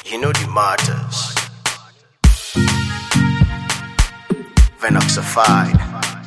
You know the martyrs. Venoxified.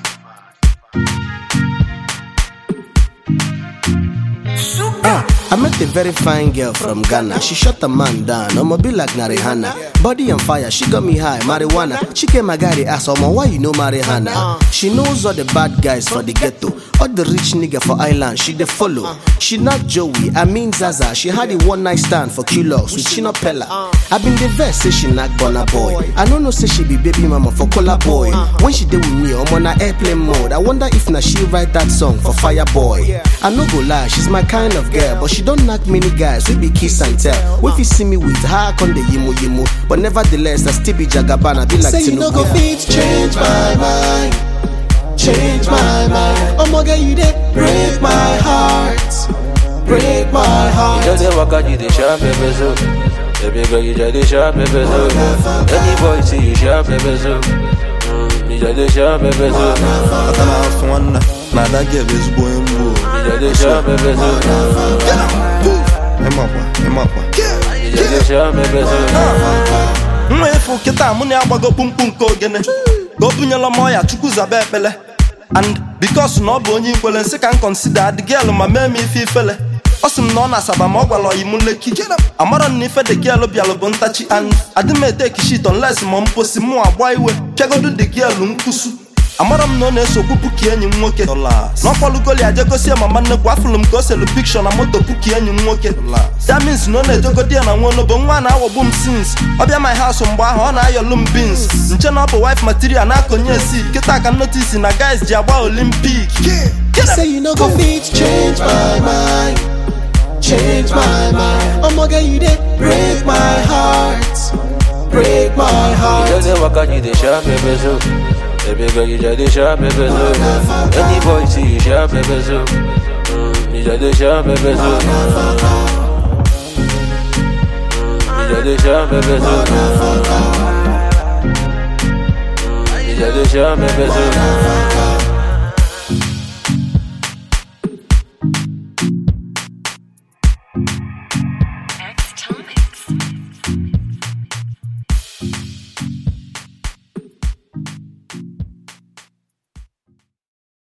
I met a very fine girl from Ghana. She shut a man down. I'ma be like Narihana. Body on fire, she got me high. Marijuana. She came my guy, asked Oma, why you know Marihana? She knows all the bad guys for the ghetto. All the rich nigga for island, she dey follow. She not Joey, I mean Zaza. She had a one night stand for Q-Lox with Chino Pella. I been the verse, say she not Burna Boy. I don't know, say she be baby mama for Cola Boy. When she did with me, I'm on a airplane mode. I wonder if now she write that song for Fireboy. I no go lie, she's my kind of girl, but she don't knock many guys. We be kiss and tell. If you see me with her, on the yimu yimu. But nevertheless, I still be Jagabana, be like say you no go fit change my mind, change my mind. Oh my God, you did break my heart, break my heart. You just walk out, you the sharp baby so. Baby girl, you just the sharp baby so. Any boy see you sharp baby so. You just the sharp baby so. I can have one. Now that girl is going blue. You just the sharp baby so. You just the sharp baby so. Mwefu kita muni agbago pumpum ko gene. Go bunyala moya chukuzabe pele. And because no bo onye ikwele nse can consider the girl ma me fi fele. Osim no na saba ma gwalo yi muleki. Amara ni fe the girl bialo bo ntachi and adime take shit unless mo mposi mu agba iwe. Piagodu the girl nkusu. Amara m no na eso puki enyi nwoke. No kwalugoli ajegosi mama nne gwafulum ko selu picture na moto puki enyi nwoke. That means no na ejogodi na nwono bo nwa na awobu m since. Obia my house mgbe ahụ ọ na ayolu m beans. Nche na bụ wife material na akonye seed. Kita ka notice na guys ji agba Olympic. Say you no go fit change my mind, change my mind. Oh my God, you did break my heart, break my heart. You just walk out, you the sharp baby so. Baby girl, you just the sharp baby so. Any boy see you sharp baby so. You just the sharp baby so. You just the sharp baby so. You just the sharp baby so.